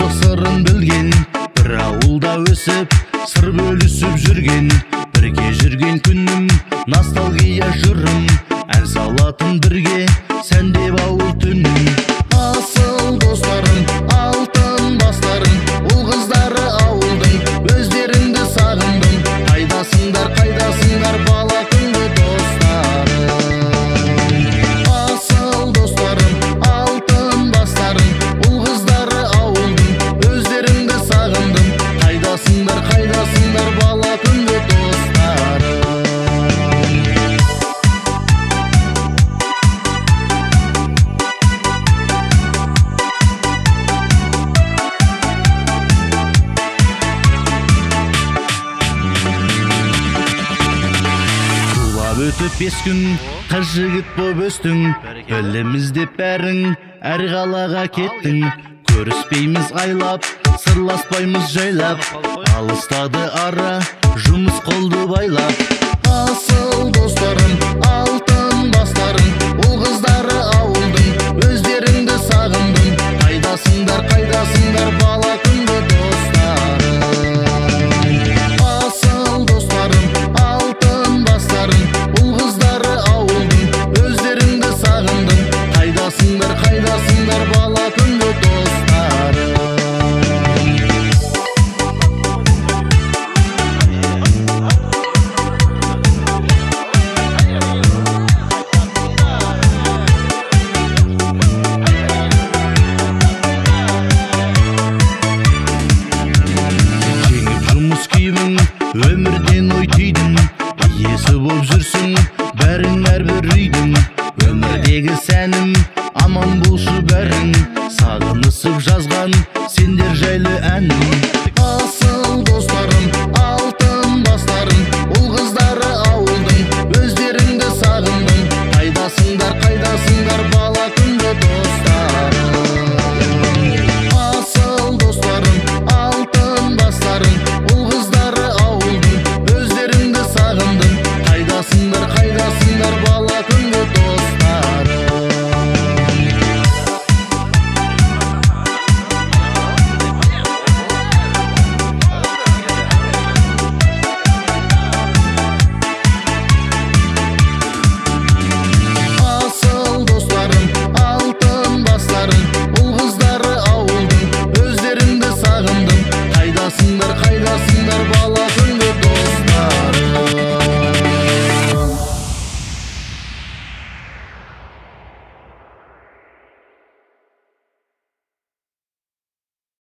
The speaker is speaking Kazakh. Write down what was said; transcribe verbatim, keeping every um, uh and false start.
достық сырын білген, бір ауылда өсіп сыр бөлісіп жүрген, бірге жүрген күнім ностальгия жырым, ән салатын бірге сәндеп ауыл түнім. Асыл достарым, алтын бастарым, ұл қыздары ауылдың, өздеріңді сағындым. Қайдасыңдар, қайдасыңдар бала күнгі достарым. Асыл достарым, алтын бастарым, ұл қыздары ауылдың, өздеріңді сағындым. Қайдасыңдар, қайдасыңдар бала күнгі достарым. Өтіп бес күн қыз жігіт боп өстің, біліміз деп бәрің әр қалаға кеттің. Көріспейміз айлап, сырласпаймыз жайлап, алыстады ара, жұмыс қолды байлап. Асыл достарым, алтын бастарым, ұл қыздары ауылдың, өздеріңді сағындым. Қайдасыңдар, қайдасыңдар бала күнгі достарым. Асыл достарым, алтын бастарым, ұл қыздары ауылдың, өздеріңді сағындым. Қайдасыңдар, қайдасыңдар бала күнгі достарым. Жеңіп жұмыс киімің, өмірден ой түйдің, иесі боп жүрсің, бәрің әрбір үйдің. Өмірдегі сәнім, аман болшы бәрің, сағынысып жазған сендер жайлы әнім.